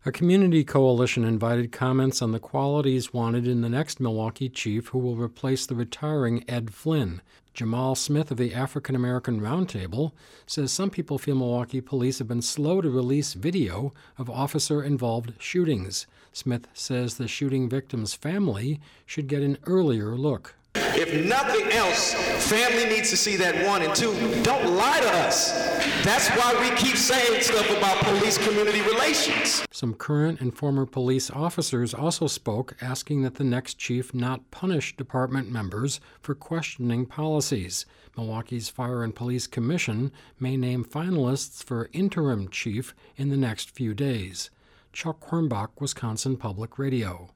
A community coalition invited comments on the qualities wanted in the next Milwaukee chief who will replace the retiring Ed Flynn. Jamal Smith of the African American Roundtable says some people feel Milwaukee police have been slow to release video of officer-involved shootings. Smith says the shooting victim's family should get an earlier look. If nothing else, family needs to see that, one, and two, don't lie to us. That's why we keep saying stuff about police-community relations. Some current and former police officers also spoke, asking that the next chief not punish department members for questioning policies. Milwaukee's Fire and Police Commission may name finalists for interim chief in the next few days. Chuck Hornbach, Wisconsin Public Radio.